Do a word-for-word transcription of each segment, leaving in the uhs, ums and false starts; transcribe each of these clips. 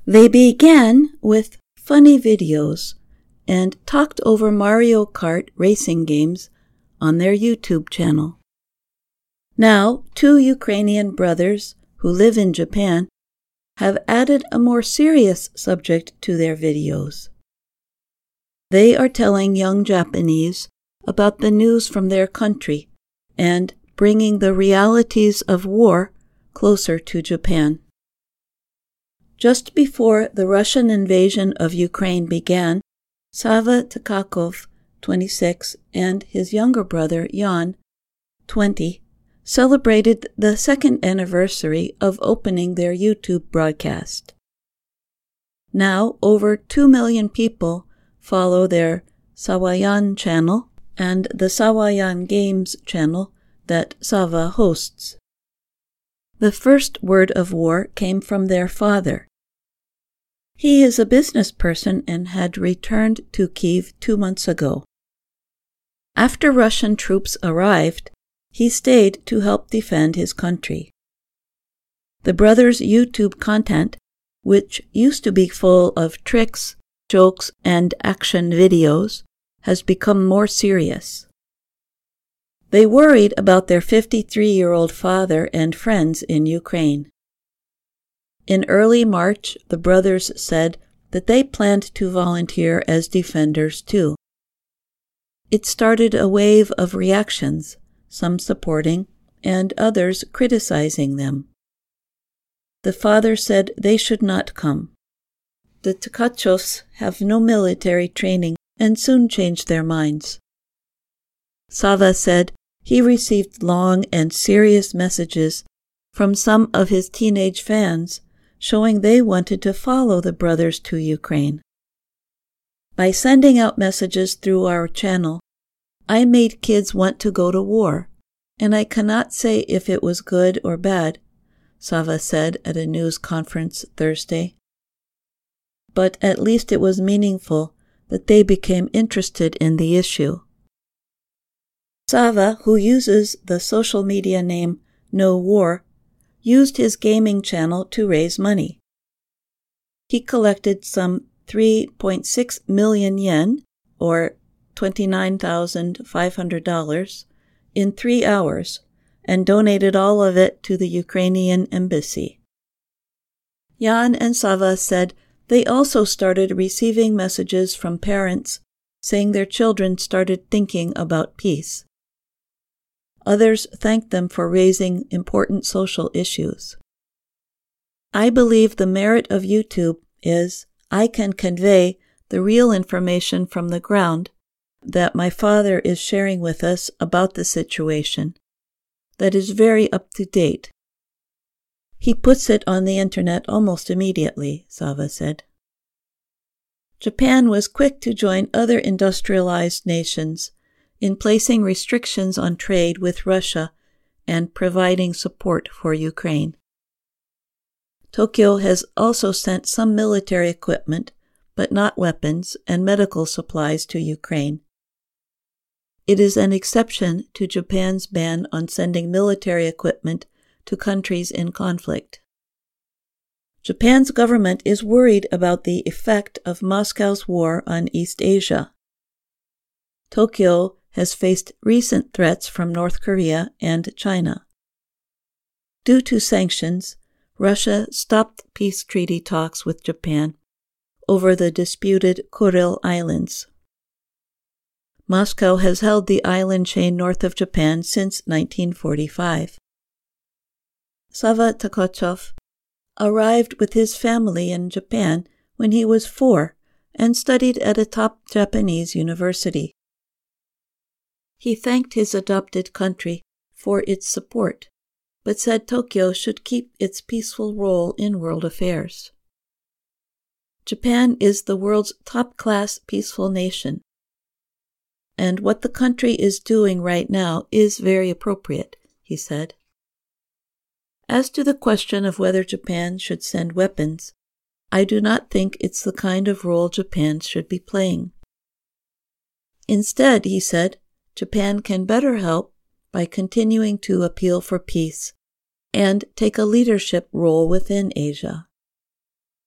They began with funny videos and talked over Mario Kart racing games on their YouTube channel. Now, two Ukrainian brothers who live in Japan have added a more serious subject to their videos. They are telling young Japanese about the news from their country and bringing the realities of war closer to Japan. Just before the Russian invasion of Ukraine began, Sava Takakov, twenty-six, and his younger brother, Jan, twenty, celebrated the second anniversary of opening their YouTube broadcast. Now, over two million people follow their Sawayan channel and the Sawayan Games channel that Sava hosts. The first word of war came from their father. He is a business person and had returned to Kyiv two months ago. After Russian troops arrived, he stayed to help defend his country. The brothers' YouTube content, which used to be full of tricks, jokes, and action videos, has become more serious. They worried about their fifty-three-year-old father and friends in Ukraine. In early March, the brothers said that they planned to volunteer as defenders too. It started a wave of reactions, some supporting and others criticizing them. The father said they should not come. The Tkachevs have no military training and soon changed their minds. Sava said he received long and serious messages from some of his teenage fans showing they wanted to follow the brothers to Ukraine. By sending out messages through our channel, I made kids want to go to war, and I cannot say if it was good or bad, Sava said at a news conference Thursday. But at least it was meaningful that they became interested in the issue. Sava, who uses the social media name No War, used his gaming channel to raise money. He collected some three point six million yen, or twenty-nine thousand five hundred dollars, in three hours, and donated all of it to the Ukrainian embassy. Jan and Sava said they also started receiving messages from parents saying their children started thinking about peace. Others thanked them for raising important social issues. I believe the merit of YouTube is I can convey the real information from the ground that my father is sharing with us about the situation that is very up to date. He puts it on the internet almost immediately, Sava said. Japan was quick to join other industrialized nations in placing restrictions on trade with Russia and providing support for Ukraine. Tokyo has also sent some military equipment, but not weapons and medical supplies to Ukraine. It is an exception to Japan's ban on sending military equipment to countries in conflict. Japan's government is worried about the effect of Moscow's war on East Asia. Tokyo has faced recent threats from North Korea and China. Due to sanctions, Russia stopped peace treaty talks with Japan over the disputed Kuril Islands. Moscow has held the island chain north of Japan since nineteen forty-five. Sava Takachev arrived with his family in Japan when he was four and studied at a top Japanese university. He thanked his adopted country for its support, but said Tokyo should keep its peaceful role in world affairs. Japan is the world's top-class peaceful nation, and what the country is doing right now is very appropriate, he said. As to the question of whether Japan should send weapons, I do not think it's the kind of role Japan should be playing. Instead, he said, Japan can better help by continuing to appeal for peace and take a leadership role within Asia.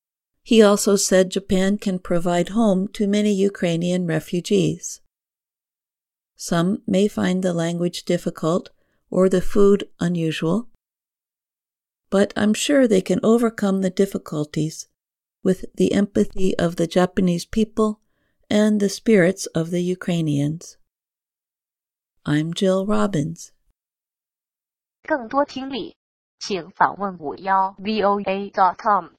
He also said Japan can provide home to many Ukrainian refugees. Some may find the language difficult or the food unusual, but I'm sure they can overcome the difficulties with the empathy of the Japanese people and the spirits of the Ukrainians. I'm Jill Robbins. 更多听力，请访问五幺 V O A dot com。